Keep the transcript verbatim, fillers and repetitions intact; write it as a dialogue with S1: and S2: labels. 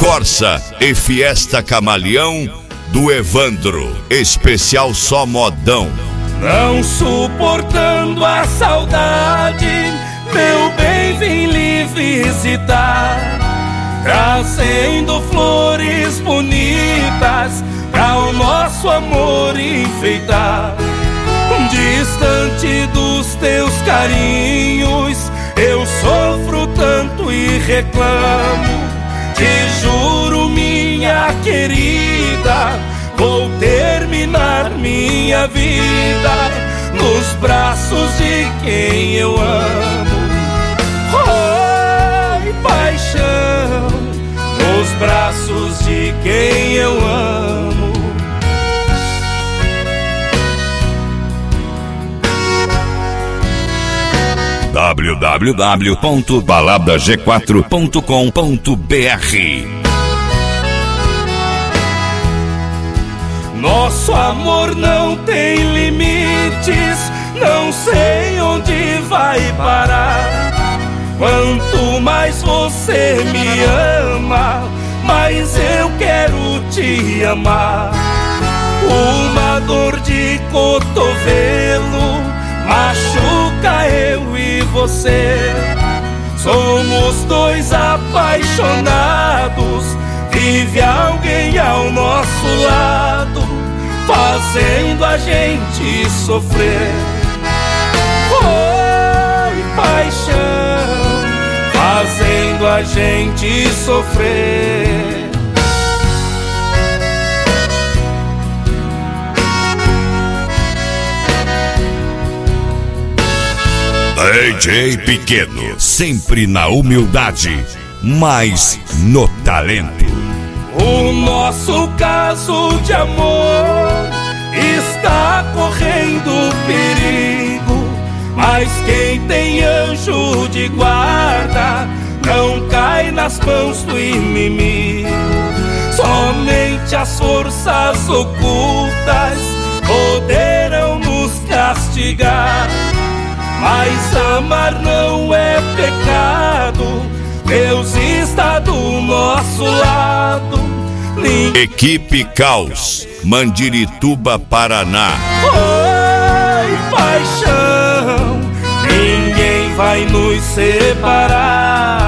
S1: Corsa e Fiesta Camaleão do Evandro, especial só modão.
S2: Não suportando a saudade, meu bem, vim lhe visitar, trazendo flores bonitas pra o nosso amor enfeitar. Distante dos teus carinhos, eu sofro tanto e reclamo. Te juro, minha querida, vou terminar minha vida nos braços de quem eu amo. Oi, paixão, nos braços de quem eu amo.
S1: w w w ponto balada g quatro ponto com ponto b r.
S2: Nosso amor não tem limites, não sei onde vai parar. Quanto mais você me ama, mais eu quero te amar. Uma dor de cotovelo machuca eu e você. Somos dois apaixonados, vive alguém ao nosso lado, fazendo a gente sofrer. Oi, paixão, fazendo a gente sofrer.
S1: D J Pequeno, sempre na humildade, mas no talento.
S2: O nosso caso de amor está correndo perigo, mas quem tem anjo de guarda não cai nas mãos do inimigo. Somente as forças ocultas poderão nos castigar, mas amar não é pecado, Deus está do nosso lado.
S1: Equipe Caos, Mandirituba, Paraná.
S2: Oi, paixão, ninguém vai nos separar.